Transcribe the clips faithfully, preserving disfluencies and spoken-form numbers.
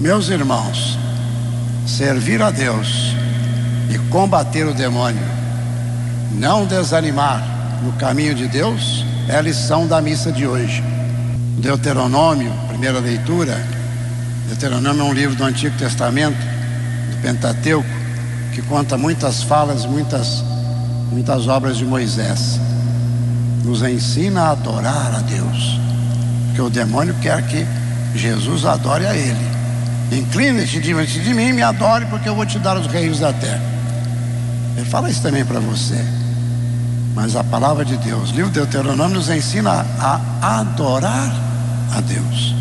Meus irmãos, servir a Deus e combater o demônio, não desanimar no caminho de Deus, é a lição da missa de hoje. Deuteronômio, primeira leitura. Deuteronômio é um livro do Antigo Testamento, do Pentateuco, que conta muitas falas, muitas, muitas obras de Moisés. Nos ensina a adorar a Deus, porque o demônio quer que Jesus adore a ele. Incline-te diante de mim e me adore, porque eu vou te dar os reinos da terra. Ele fala isso também para você. Mas a palavra de Deus, o livro de Deuteronômio, nos ensina a, a adorar a Deus.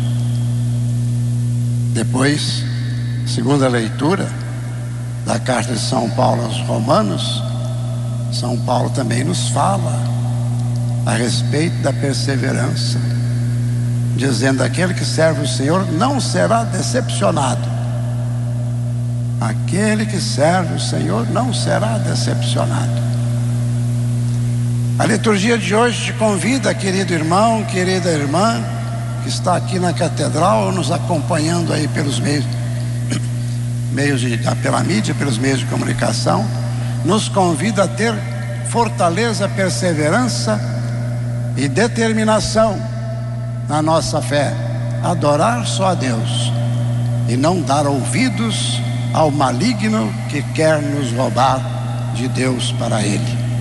Depois, segunda leitura da carta de São Paulo aos Romanos, São Paulo também nos fala a respeito da perseverança, dizendo: aquele que serve o Senhor não será decepcionado. Aquele que serve o Senhor não será decepcionado. A liturgia de hoje te convida, querido irmão, querida irmã, que está aqui na catedral, nos acompanhando aí pelos meios, meios de, pela mídia, pelos meios de comunicação, nos convida a ter fortaleza, perseverança e determinação na nossa fé, adorar só a Deus e não dar ouvidos ao maligno que quer nos roubar de Deus para Ele.